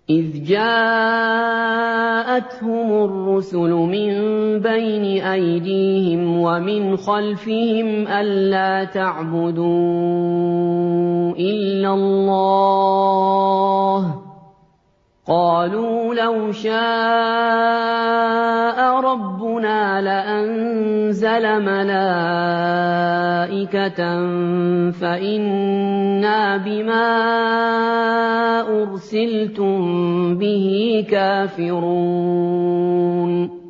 إِذْ جَاءَتْهُمُ الرُّسُلُ مِن بَيْنِ أَيْدِيهِمْ وَمِنْ خَلْفِهِمْ أَلَّا تَعْبُدُوا إِلَّا اللَّهَ ۖ قَالُوا لَوْ شَاءَ رَبُّنَا لَأَنزَلَ مَلَائِكَةً فَإِنَّا بِمَا أُرْسِلْتُم بِهِ كَافِرُونَ